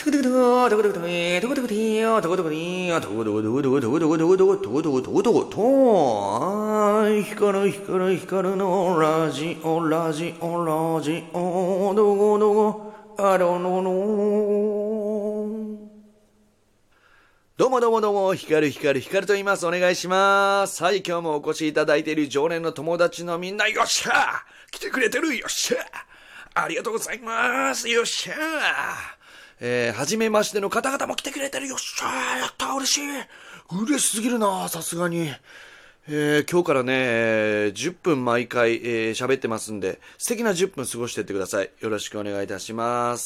光のラジオ、ラジオ、ラジオ、どこどこ、あろのの。どうもどうもどうも、光と言います。お願いします。はい、今日もお越しいただいている常連の友達のみんな、よっしゃ来てくれてる、よっしゃありがとうございます、よっしゃはじめましての方々も来てくれてる、よっしゃやった嬉しい嬉しすぎるなさすがに。今日からね、10分毎回喋ってますんで、素敵な10分過ごしてってください。よろしくお願いいたします。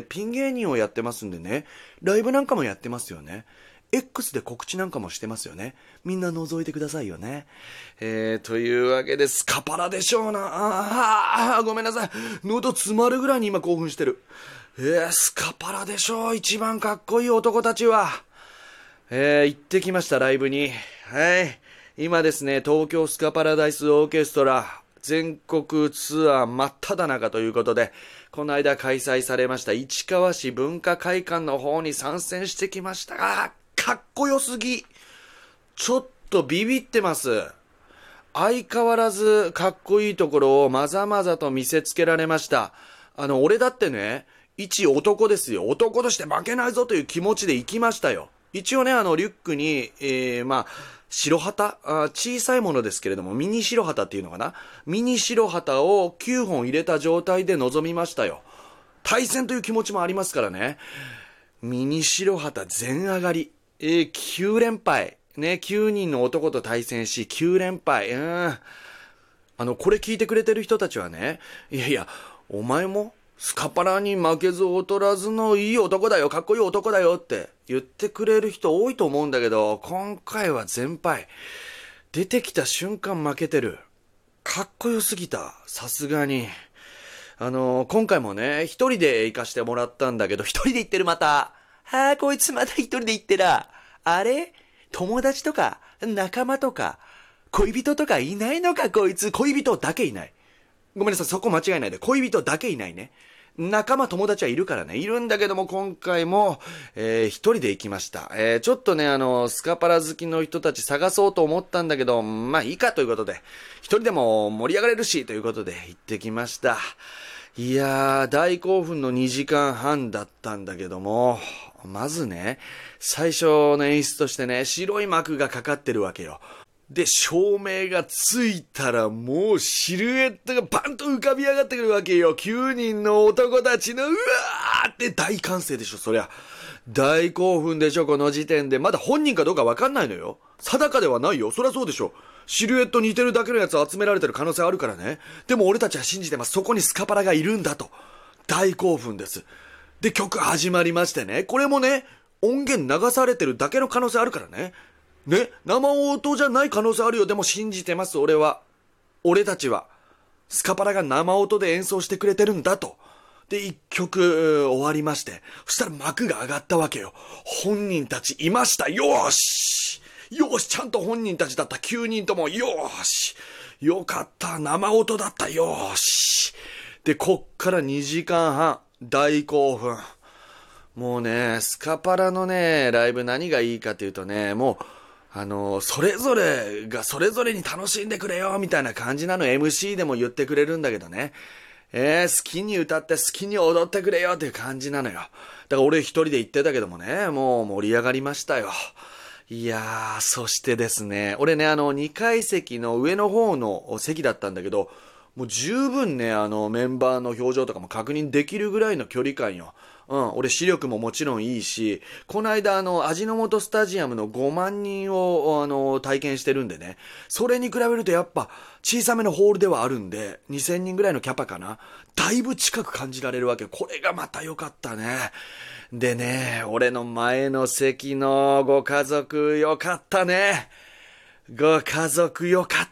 ピン芸人をやってますんでね、ライブなんかもやってますよね。X で告知なんかもしてますよね。みんな覗いてくださいよね。というわけでスカパラでしょうな。ごめんなさい。喉詰まるぐらいに今興奮してる。スカパラでしょう。一番かっこいい男たちは。行ってきました、ライブに。はい。今ですね、東京スカパラダイスオーケストラ全国ツアー真っ只中ということで、この間開催されました市川市文化会館の方に参戦してきましたが、かっこよすぎ。ちょっとビビってます。相変わらずかっこいいところをまざまざと見せつけられました。俺だってね、一男ですよ。男として負けないぞという気持ちで行きましたよ。一応ね、リュックに、白旗小さいものですけれども、ミニ白旗っていうのかな、ミニ白旗を9本入れた状態で臨みましたよ。対戦という気持ちもありますからね。ミニ白旗全上がり。9連敗。ね、9人の男と対戦し、9連敗。これ聞いてくれてる人たちはね、いやいや、お前もスカパラに負けず劣らずのいい男だよ、かっこいい男だよって言ってくれる人多いと思うんだけど、今回は全敗。出てきた瞬間負けてる。かっこよすぎた。さすがに。今回もね、一人で行かしてもらったんだけど、一人で行ってるまた。こいつまた一人で行ってら。あれ友達とか、仲間とか、恋人とかいないのかこいつ。恋人だけいない。ごめんなさい、そこ間違えないで。恋人だけいないね。仲間友達はいるからね。いるんだけども、今回も、一人で行きました。ちょっとね、スカパラ好きの人たち探そうと思ったんだけど、まあいいかということで、一人でも盛り上がれるし、ということで行ってきました。いやー、大興奮の2時間半だったんだけども、まずね、最初の演出としてね、白い幕がかかってるわけよ。で、照明がついたらもうシルエットがバンと浮かび上がってくるわけよ。9人の男たちのうわーって大歓声でしょ、そりゃ。大興奮でしょ、この時点で。まだ本人かどうかわかんないのよ。定かではないよ。そりゃそうでしょ。シルエット似てるだけのやつ集められてる可能性あるからね。でも俺たちは信じてます。そこにスカパラがいるんだと。大興奮です。で、曲始まりましてね。これもね、音源流されてるだけの可能性あるからね。ね、生音じゃない可能性あるよ。でも信じてます、俺は。俺たちは。スカパラが生音で演奏してくれてるんだと。で、一曲終わりまして。そしたら幕が上がったわけよ。本人たちいました。よーしよーし、ちゃんと本人たちだった。9人とも。よーしよかった。生音だった。よーしで、こっから2時間半。大興奮。もうね、スカパラのね、ライブ何がいいかというとね、もう、それぞれがそれぞれに楽しんでくれよみたいな感じなの。 MC でも言ってくれるんだけどね。好きに歌って好きに踊ってくれよっていう感じなのよ。だから俺一人で行ってたけどもね、もう盛り上がりましたよ。いやー、そしてですね、俺ね、2階席の上の方の席だったんだけど、もう十分ね、メンバーの表情とかも確認できるぐらいの距離感よ。俺視力ももちろんいいし、この間味の素スタジアムの5万人を体験してるんでね、それに比べるとやっぱ小さめのホールではあるんで、2000人ぐらいのキャパかな。だいぶ近く感じられるわけ。これがまた良かったね。でね、俺の前の席のご家族良かったね。ご家族良かった。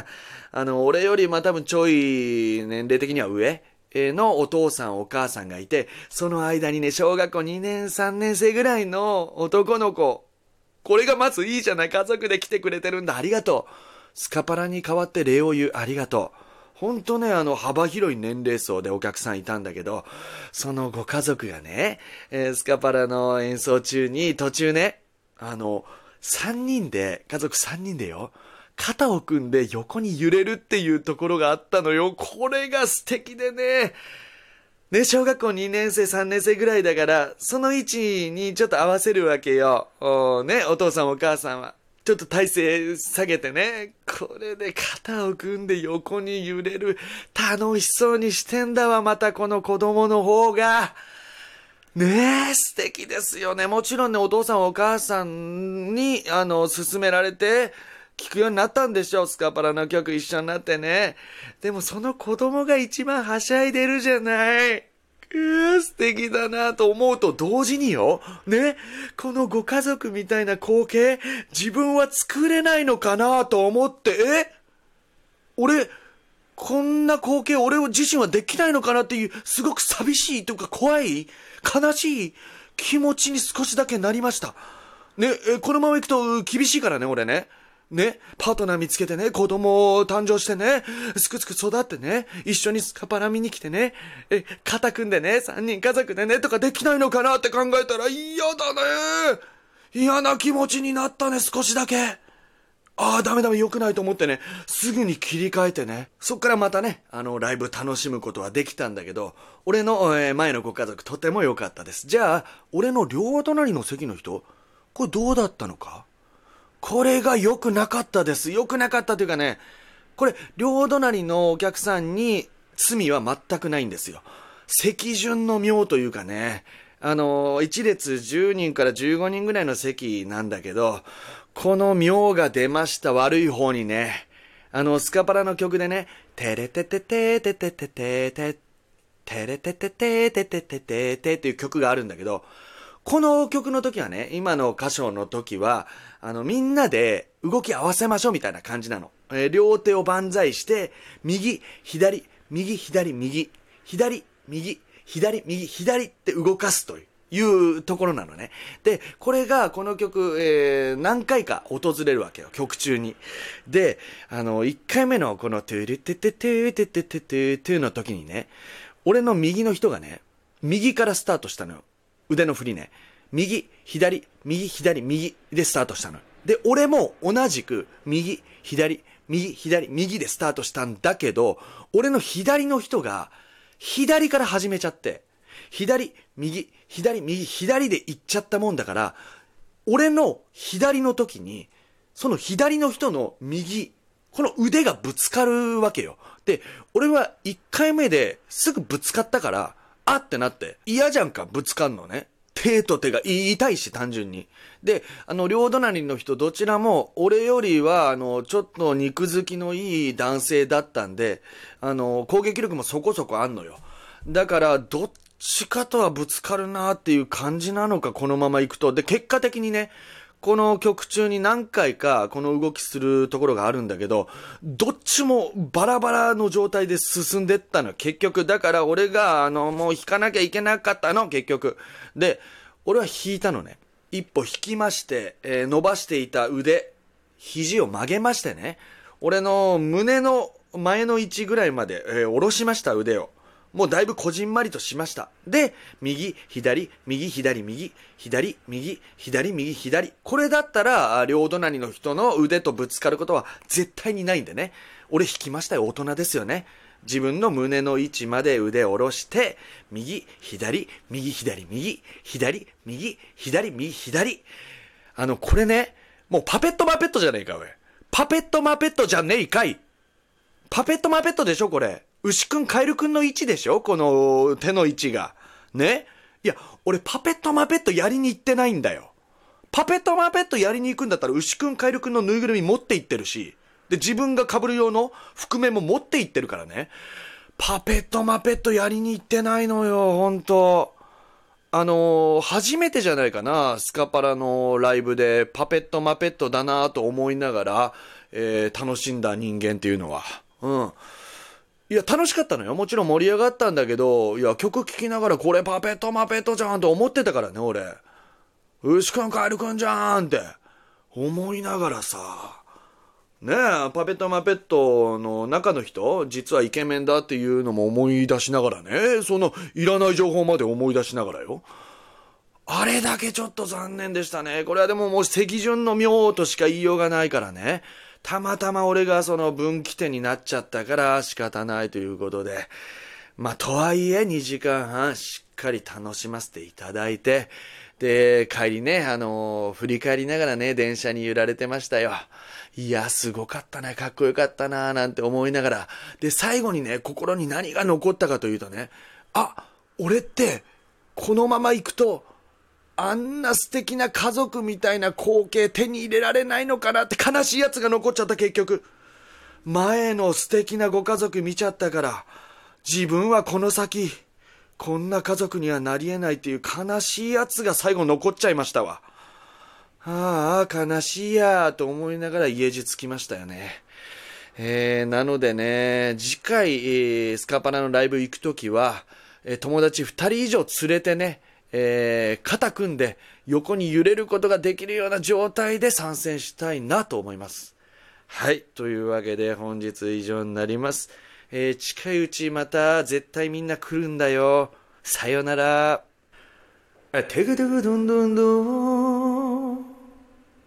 俺より多分ちょい年齢的には上のお父さんお母さんがいて、その間にね、小学校2年3年生ぐらいの男の子。これがまずいいじゃない。家族で来てくれてるんだ。ありがとう。スカパラに代わって礼を言う。ありがとう。 ほんとね、幅広い年齢層でお客さんいたんだけど、そのご家族がね、スカパラの演奏中に途中ね、家族3人でよ、肩を組んで横に揺れるっていうところがあったのよ。これが素敵でね。ね、小学校2年生、3年生ぐらいだから、その位置にちょっと合わせるわけよ。ね、お父さんお母さんは。ちょっと体勢下げてね。これで肩を組んで横に揺れる。楽しそうにしてんだわ、またこの子供の方が。ねえ、素敵ですよね。もちろんね、お父さんお母さんに、勧められて、聞くようになったんでしょう。スカパラの曲一緒になってね。でもその子供が一番はしゃいでるじゃない。素敵だなと思うと同時によ。ね。このご家族みたいな光景、自分は作れないのかなと思って、こんな光景俺自身はできないのかなっていう、すごく寂しいというか怖い、悲しい気持ちに少しだけなりました。ね、このまま行くと厳しいからね、俺ね。ね、パートナー見つけてね、子供誕生してね、すくすく育ってね、一緒にスカパラ見に来てね、肩組んでね、3人家族でね、とかできないのかなって考えたら嫌だね。嫌な気持ちになったね、少しだけ。ダメ良くないと思ってね、すぐに切り替えてね、そっからまたね、ライブ楽しむことはできたんだけど、俺の、前のご家族とても良かったです。じゃあ、俺の両隣の席の人、これどうだったのか？これが良くなかったです。良くなかったというかね、これ、両隣のお客さんに罪は全くないんですよ。席順の妙というかね、一列10人から15人ぐらいの席なんだけど、この妙が出ました、悪い方にね。スカパラの曲でね、テレテテテテテテテテテレテテテテテテテテっていう曲があるんだけど、この曲の時はね、今の歌唱の時は、みんなで動き合わせましょうみたいな感じなの。両手を万歳して、右、左、右、左、右、左、右、左、右、左って動かすというところなのね。で、これがこの曲、何回か訪れるわけよ、曲中に。で、1回目のこのトゥルテテテテテテテテの時にね、俺の右の人がね、右からスタートしたのよ。腕の振りね。右、左、右、左、右でスタートしたの。で、俺も同じく右、左、右、左、右でスタートしたんだけど、俺の左の人が左から始めちゃって、左、右、左、右、左で行っちゃったもんだから、俺の左の時に、その左の人の右、この腕がぶつかるわけよ。で、俺は1回目ですぐぶつかったから、あってなって、嫌じゃんか、ぶつかんのね。手と手が痛いし、単純に。で、両隣の人どちらも、俺よりは、ちょっと肉付きのいい男性だったんで、攻撃力もそこそこあんのよ。だから、どっちかとはぶつかるなっていう感じなのか、このまま行くと。で、結果的にね、この曲中に何回かこの動きするところがあるんだけど、どっちもバラバラの状態で進んでったの、結局。だから俺が、もう弾かなきゃいけなかったの、結局。で、俺は弾いたのね。一歩引きまして、伸ばしていた腕、肘を曲げましてね。俺の胸の前の位置ぐらいまで、下ろしました、腕を。もうだいぶこじんまりとしました。で、右、左、右、左、右、左、右、左、右、左。これだったら、両隣の人の腕とぶつかることは絶対にないんでね。俺弾きましたよ、大人ですよね。自分の胸の位置まで腕を下ろして、右、左、右、左、右、左、右、左、右、左。これね、もうパペットマペットじゃねえか、おい。パペットマペットじゃねえかい。パペットマペットでしょ、これ。牛くん、カエルくんの位置でしょ、この手の位置が。ね。いや、俺パペットマペットやりに行ってないんだよ。パペットマペットやりに行くんだったら、牛くん、カエルくんのぬいぐるみ持って行ってるし、で、自分が被る用の覆面も持って行ってるからね。パペットマペットやりに行ってないのよ、ほんと。初めてじゃないかな、スカパラのライブでパペットマペットだなと思いながら、楽しんだ人間っていうのは。うん。いや、楽しかったのよ。もちろん盛り上がったんだけど、いや、曲聴きながらこれパペットマペットじゃんと思ってたからね、俺。牛くんカエルくんじゃーんって思いながらさ、 ねえ、パペットマペットの中の人、実はイケメンだっていうのも思い出しながらね、そのいらない情報まで思い出しながらよ。あれだけちょっと残念でしたね。これはでももう席順の妙としか言いようがないからね。たまたま俺がその分岐点になっちゃったから仕方ないということで。まあ、とはいえ2時間半しっかり楽しませていただいて、で、帰りね、振り返りながらね、電車に揺られてましたよ。いや、すごかったね、かっこよかったな、なんて思いながら。で、最後にね、心に何が残ったかというとね、あ、俺って、このまま行くと、あんな素敵な家族みたいな光景手に入れられないのかなって悲しいやつが残っちゃった結局。前の素敵なご家族見ちゃったから、自分はこの先、こんな家族にはなり得ないっていう悲しいやつが最後残っちゃいましたわ。ああ、悲しいやと思いながら家路着きましたよね。なのでね、次回、スカパラのライブ行くときは、友達2人以上連れてね、肩組んで横に揺れることができるような状態で参戦したいなと思います。はい。というわけで本日以上になります。近いうちまた絶対みんな来るんだよ。さよなら。てぐてぐどんどんどん。